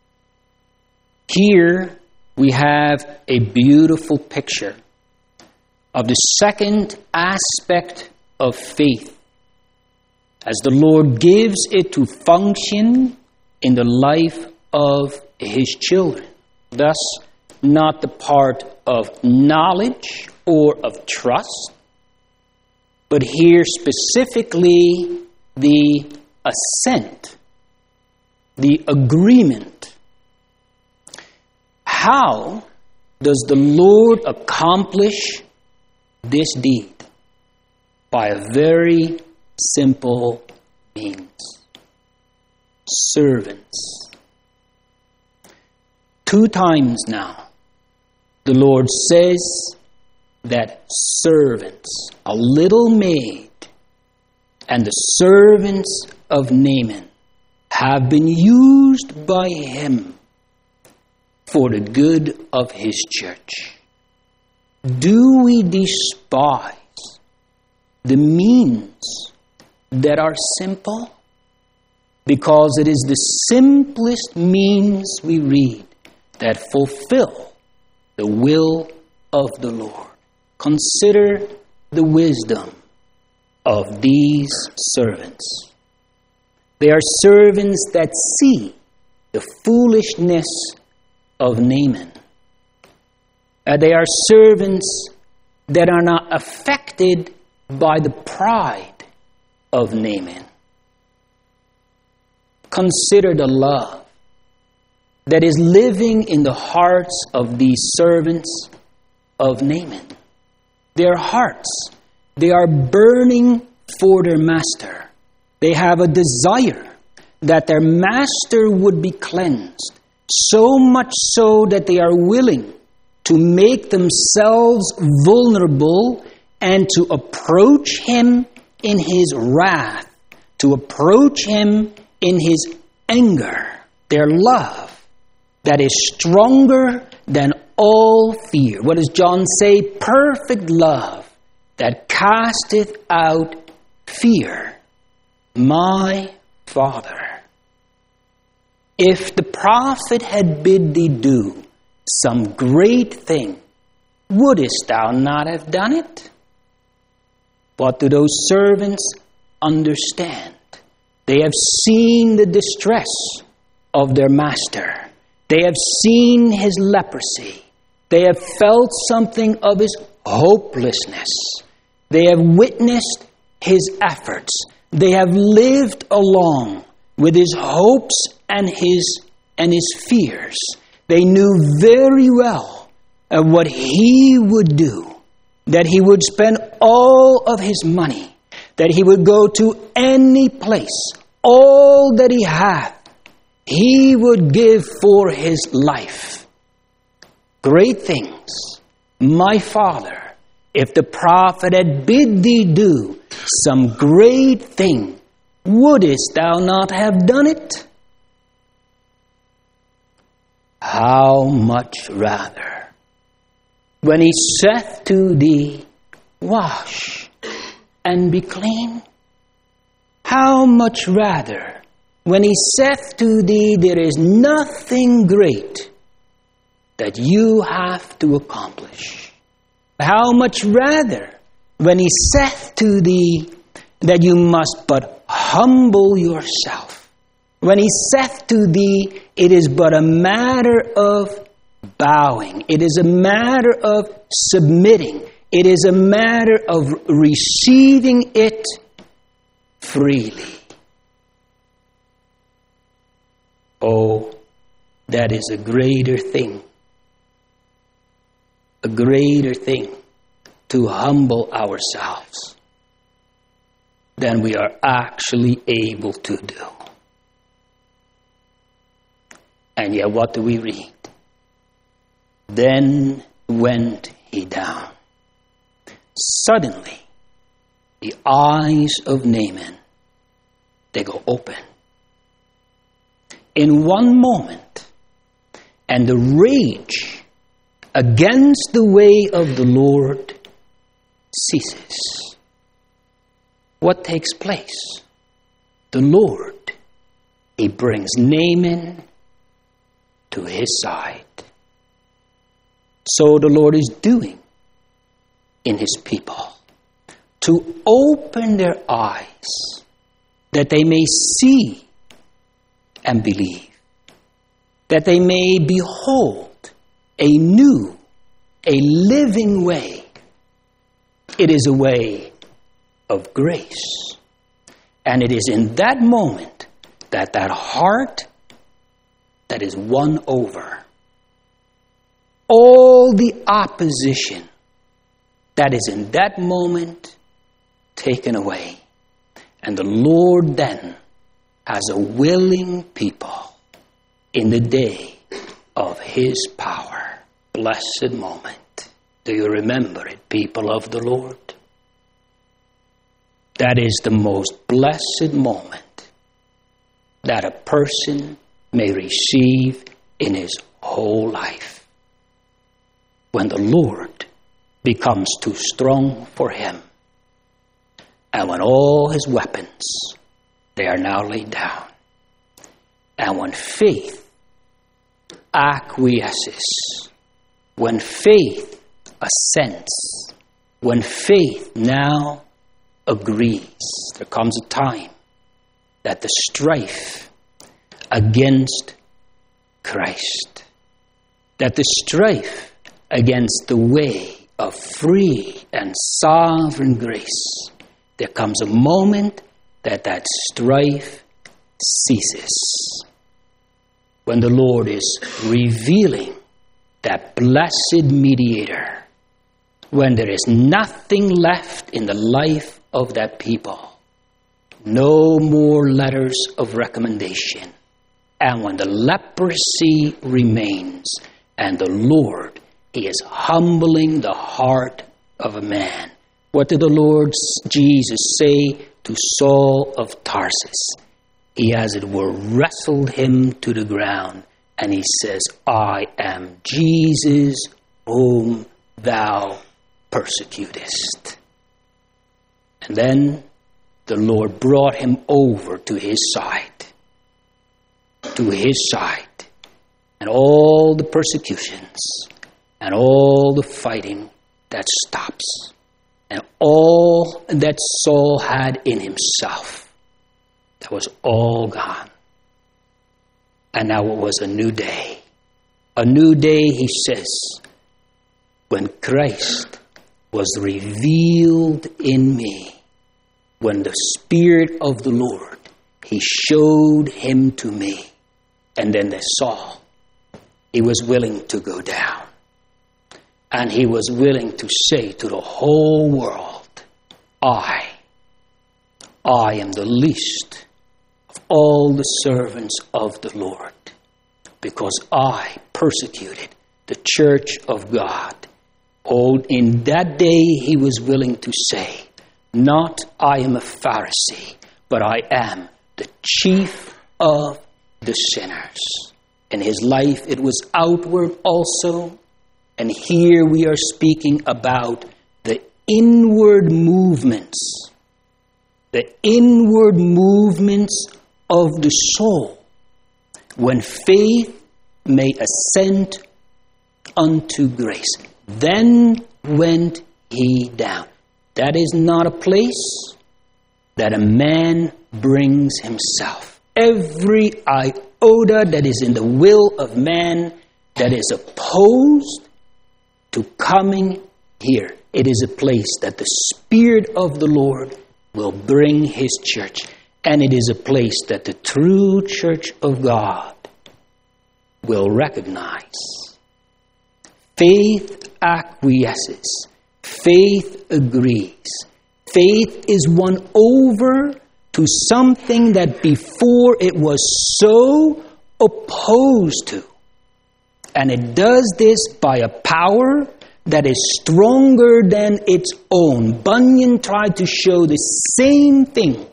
Here we have a beautiful picture of the second aspect of faith, as the Lord gives it to function in the life of His children. Thus, not the part of knowledge or of trust, but here specifically the assent, the agreement. How does the Lord accomplish this deed? By a very simple means. Servants. Two times now, the Lord says that servants, a little maid, and the servants of Naaman have been used by Him for the good of His church. Do we despise the means that are simple? Because it is the simplest means we read that fulfill the will of the Lord. Consider the wisdom of these servants. They are servants that see the foolishness of Naaman. Uh, they are servants that are not affected by the pride of Naaman. Consider the love that is living in the hearts of these servants of Naaman. Their hearts, they are burning for their master. They have a desire that their master would be cleansed, so much so that they are willing to make themselves vulnerable and to approach him in his wrath, to approach him in his anger. Their love that is stronger than all fear. What does John say? Perfect love that casteth out fear. My Father, if the prophet had bid thee do some great thing, wouldest thou not have done it? What do those servants understand? They have seen the distress of their master. They have seen his leprosy. They have felt something of his hopelessness. They have witnessed his efforts. They have lived along with his hopes and his and his fears. They knew very well uh, what he would do, that he would spend all of his money, that he would go to any place, all that he had, he would give for his life. Great things, my Father, if the prophet had bid thee do some great thing, wouldest thou not have done it? How much rather, when he saith to thee, wash and be clean? How much rather, when he saith to thee, there is nothing great that you have to accomplish? How much rather, when he saith to thee, that you must but humble yourself? When he saith to thee, it is but a matter of bowing. It is a matter of submitting. It is a matter of receiving it freely. Oh, that is a greater thing. A greater thing to humble ourselves than we are actually able to do. And yet what do we read? Then went he down. Suddenly, the eyes of Naaman, they go open. In one moment, and the rage against the way of the Lord ceases. What takes place? The Lord, he brings Naaman to his side. So the Lord is doing in his people to open their eyes that they may see and believe, that they may behold a new, a living way. It is a way of grace. And it is in that moment that that heart that is won over, all the opposition that is in that moment taken away. And the Lord then has a willing people in the day of his power. Blessed moment. Do you remember it, people of the Lord? That is the most blessed moment that a person may receive in his whole life. When the Lord becomes too strong for him, and when all his weapons, they are now laid down, and when faith acquiesces, when faith assents, when faith now agrees, there comes a time that the strife against Christ, that the strife against the way of free and sovereign grace, there comes a moment that that strife ceases. When the Lord is revealing that blessed mediator, when there is nothing left in the life of that people, no more letters of recommendation, and when the leprosy remains, and the Lord, he is humbling the heart of a man. What did the Lord Jesus say to Saul of Tarsus? He, as it were, wrestled him to the ground, and he says, I am Jesus whom thou persecutest. And then the Lord brought him over to his side, to his side, and all the persecutions and all the fighting that stops, and all that Saul had in himself, that was all gone. And now it was a new day. A new day, he says, when Christ was revealed in me, when the Spirit of the Lord, he showed him to me. And then they saw he was willing to go down. And he was willing to say to the whole world, I, I am the least of all the servants of the Lord, because I persecuted the church of God. Oh, in that day he was willing to say, not I am a Pharisee, but I am the chief of the sinners. In his life it was outward also. And here we are speaking about the inward movements, the inward movements of the soul, when faith may ascend unto grace. Then went he down. That is not a place that a man brings himself. Every iota that is in the will of man that is opposed to coming here, it is a place that the Spirit of the Lord will bring his church. And it is a place that the true church of God will recognize. Faith acquiesces. Faith agrees. Faith is won over to something that before it was so opposed to. And it does this by a power that is stronger than its own. Bunyan tried to show the same thing.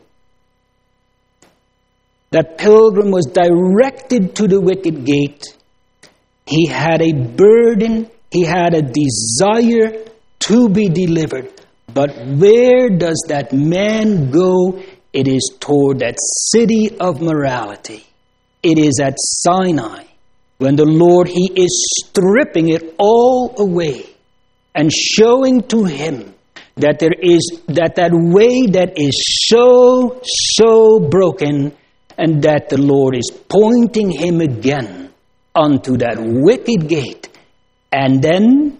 That Pilgrim was directed to the wicket gate. He had a burden, he had a desire to be delivered. But where does that man go? It is toward that city of morality. It is at Sinai, when the Lord, He is stripping it all away and showing to him that there is that that way that is so, so broken, and that the Lord is pointing him again unto that wicket gate. And then,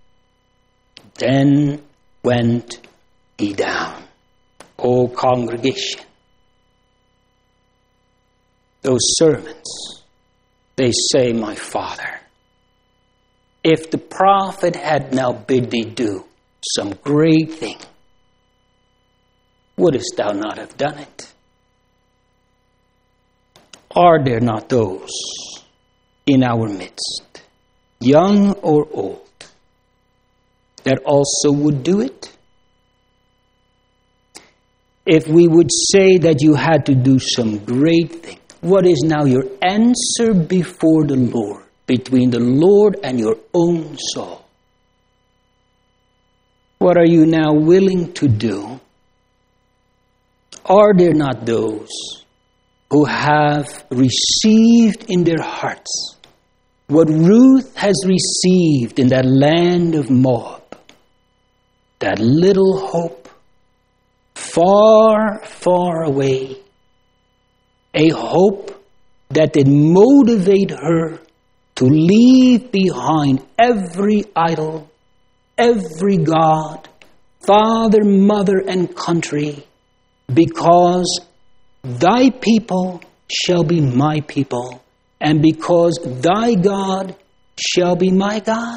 then went he down. O congregation, those servants, they say, my Father, if the prophet had now bid thee do some great thing, wouldest thou not have done it? Are there not those in our midst, young or old, that also would do it? If we would say that you had to do some great thing, what is now your answer before the Lord, between the Lord and your own soul? What are you now willing to do? Are there not those who have received in their hearts what Ruth has received in that land of Moab? That little hope, far, far away. A hope that did motivate her to leave behind every idol, every god, father, mother, and country, because thy people shall be my people, and because thy God shall be my God.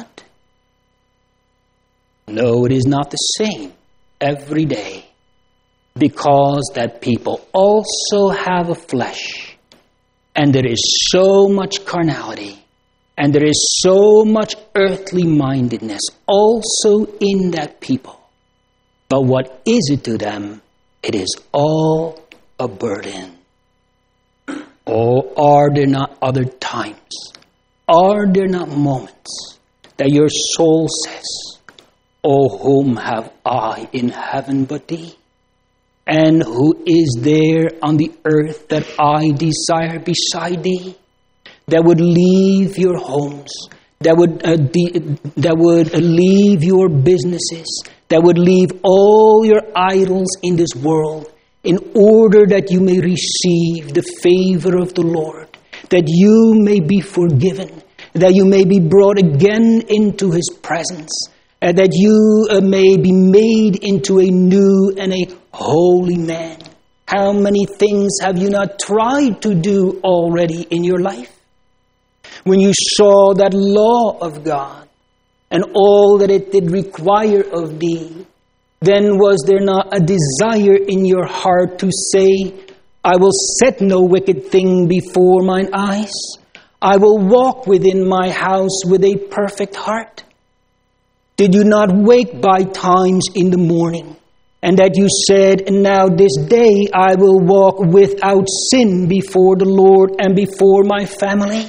No, it is not the same every day, because that people also have a flesh, and there is so much carnality, and there is so much earthly mindedness also in that people. But what is it to them? It is all a burden. Oh, are there not other times? Are there not moments that your soul says, "Oh, whom have I in heaven but thee? And who is there on the earth that I desire beside thee?" That would leave your homes, that would uh, de- that would uh, leave your businesses, that would leave all your idols in this world, in order that you may receive the favor of the Lord, that you may be forgiven, that you may be brought again into His presence, and that you uh, may be made into a new and a holy man. How many things have you not tried to do already in your life? When you saw that law of God and all that it did require of thee, then was there not a desire in your heart to say, "I will set no wicked thing before mine eyes. I will walk within my house with a perfect heart"? Did you not wake by times in the morning, and that you said, "And now this day I will walk without sin before the Lord and before my family"?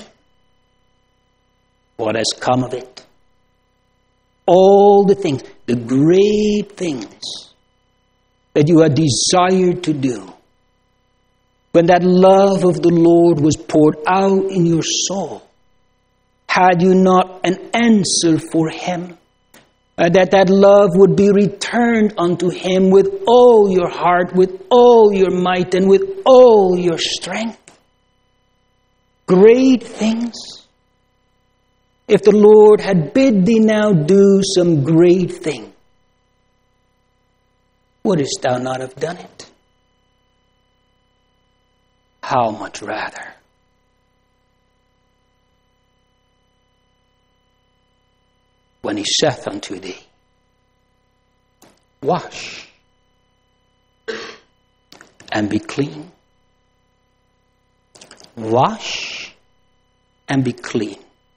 What has come of it? All the things, the great things that you had desired to do, when that love of the Lord was poured out in your soul, had you not an answer for Him? Uh, that that love would be returned unto Him with all your heart, with all your might, and with all your strength? Great things. If the Lord had bid thee now do some great thing, wouldest thou not have done it? How much rather when He saith unto thee, "Wash and be clean. Wash and be clean.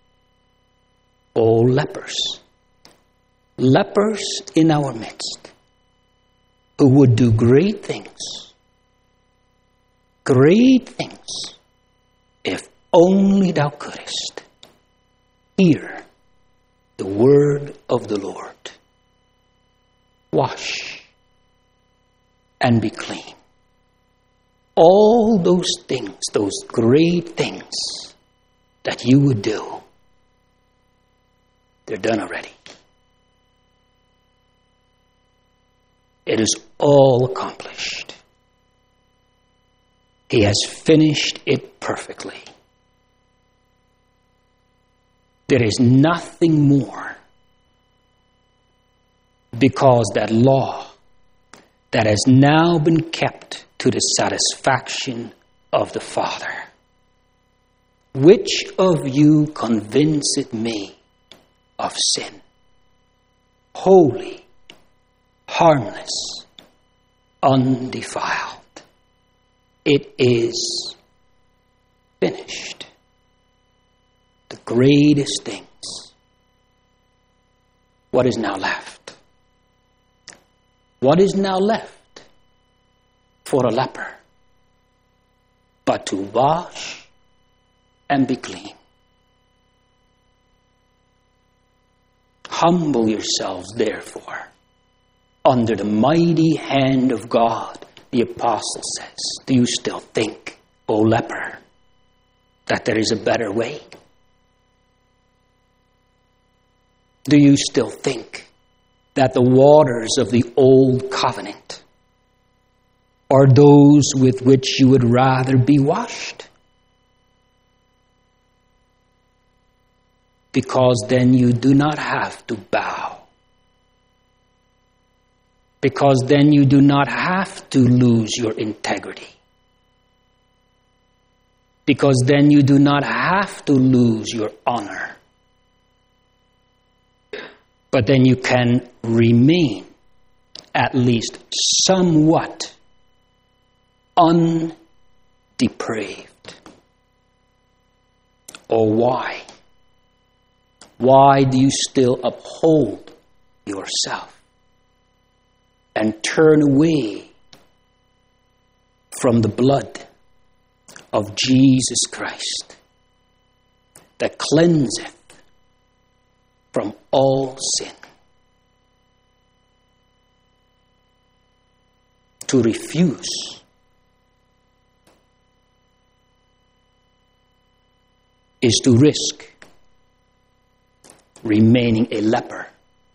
O lepers, lepers in our midst, who would do great things, great things, if only thou couldest hear the word of the Lord. Wash and be clean. All those things, those great things that you would do, they're done already. It is all accomplished. He has finished it perfectly. There is nothing more, because that law that has now been kept to the satisfaction of the Father. Which of you convinceth me of sin? Holy, harmless, undefiled. It is finished. The greatest things. What is now left? What is now left for a leper but to wash and be clean? Humble yourselves, therefore, under the mighty hand of God, the apostle says. Do you still think, O leper, that there is a better way? Do you still think that the waters of the old covenant are those with which you would rather be washed? Because then you do not have to bow. Because then you do not have to lose your integrity. Because then you do not have to lose your honor. But then you can remain at least somewhat undepraved. Or why? Why do you still uphold yourself and turn away from the blood of Jesus Christ that cleanseth from all sin? To refuse is to risk remaining a leper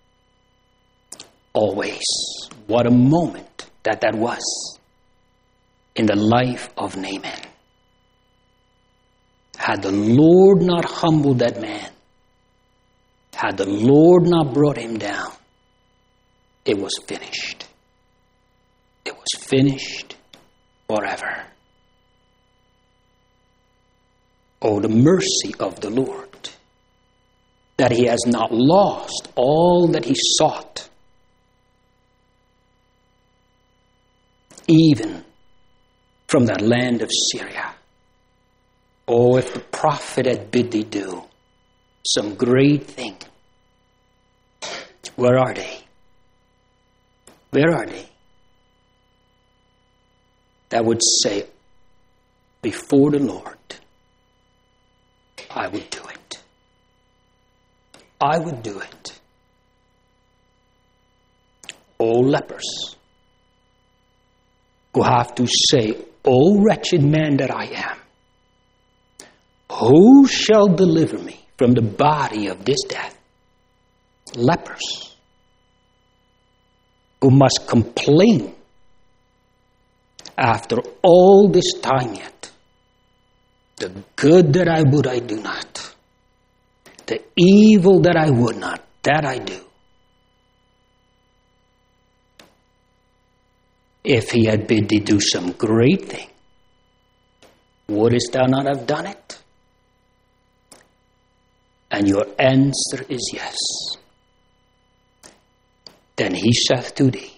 always. What a moment that that was in the life of Naaman. Had the Lord not humbled that man, had the Lord not brought him down, it was finished. It was finished forever. Oh, the mercy of the Lord, that he has not lost all that he sought, even from that land of Syria. Oh, if the prophet had bid thee do some great thing, where are they? Where are they? That would say, before the Lord, I would do it. I would do it. O lepers, who have to say, O wretched man that I am, who shall deliver me from the body of this death? Lepers, who must complain after all this time yet. The good that I would, I do not. The evil that I would not, that I do. If he had bid thee do some great thing, wouldest thou not have done it? And your answer is yes. Then he saith to thee,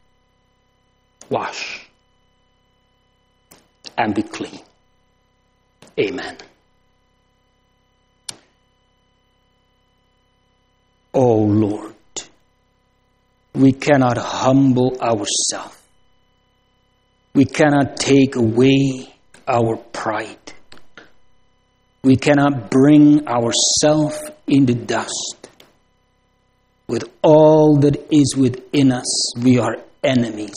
wash and be clean. Amen. O Lord, we cannot humble ourselves. We cannot take away our pride. We cannot bring ourselves in the dust. With all that is within us, we are enemies.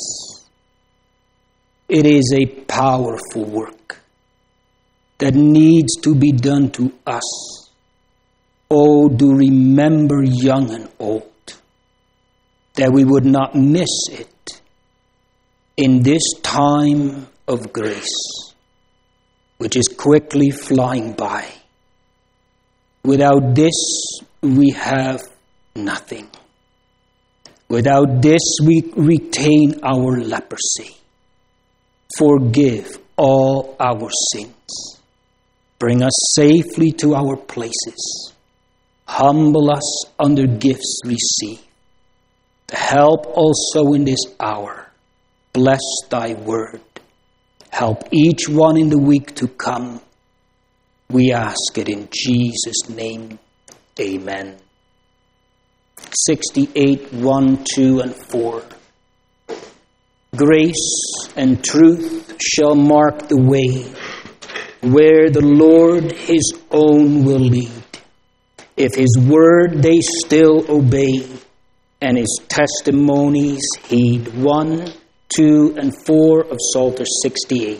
It is a powerful work that needs to be done to us. Oh, do remember, young and old, that we would not miss it in this time of grace, which is quickly flying by. Without this, we have nothing. Without this, we retain our leprosy. Forgive all our sins. Bring us safely to our places. Humble us under gifts received. Help also in this hour. Bless thy word. Help each one in the week to come. We ask it in Jesus' name. Amen. sixty-eight, one, two, and four. Grace and truth shall mark the way where the Lord his own will lead. If his word they still obey, and his testimonies heed. One, two, and four of Psalter sixty-eight.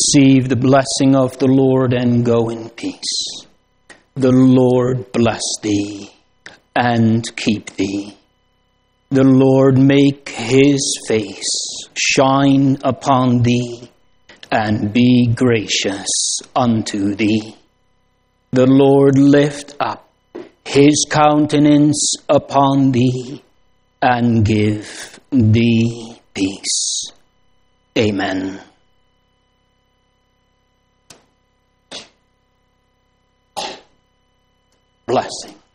receive the blessing of the Lord and go in peace. The Lord bless thee and keep thee. The Lord make his face shine upon thee and be gracious unto thee. The Lord lift up his countenance upon thee and give thee peace. Amen. Blessing.